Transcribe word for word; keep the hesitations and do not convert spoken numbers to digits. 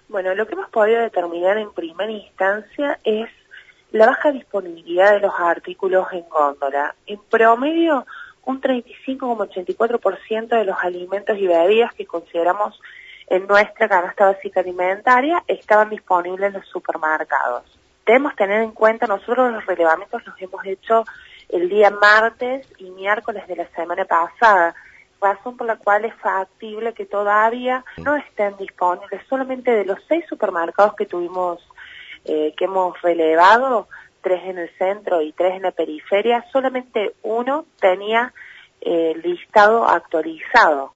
Bueno, lo que hemos podido determinar en primera instancia es la baja disponibilidad de los artículos en góndola. En promedio, un treinta y cinco coma ochenta y cuatro por ciento de los alimentos y bebidas que consideramos en nuestra canasta básica alimentaria estaban disponibles en los supermercados. Debemos tener en cuenta, nosotros los relevamientos los hemos hecho el día martes y miércoles de la semana pasada, razón por la cual es factible que todavía no estén disponibles. Solamente de los seis supermercados que tuvimos, eh, que hemos relevado, tres en el centro y tres en la periferia, solamente uno tenía eh, listado actualizado.